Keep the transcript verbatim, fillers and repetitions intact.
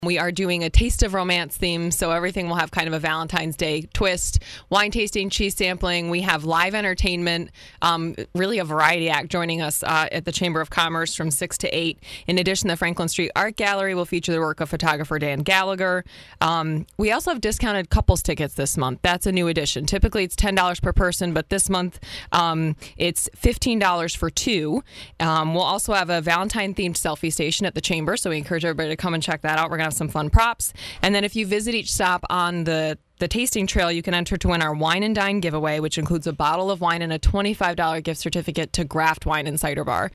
We are doing a Taste of Romance theme, so everything will have kind of a Valentine's Day twist. Wine tasting, cheese sampling. We have live entertainment, um, really a variety act joining us uh, at the Chamber of Commerce from six to eight. In addition, the Franklin Street Art Gallery will feature the work of photographer Dan Gallagher. Um, we also have discounted couples tickets this month. That's a new addition. Typically, it's ten dollars per person, but this month um, it's fifteen dollars for two. Um, we'll also have a Valentine-themed selfie station at the Chamber, so we encourage everybody to come and check that out. We're going to some fun props. And then if you visit each stop on the the tasting trail, you can enter to win our Wine and Dine giveaway, which includes a bottle of wine and a twenty-five dollars gift certificate to Graft Wine and Cider Bar.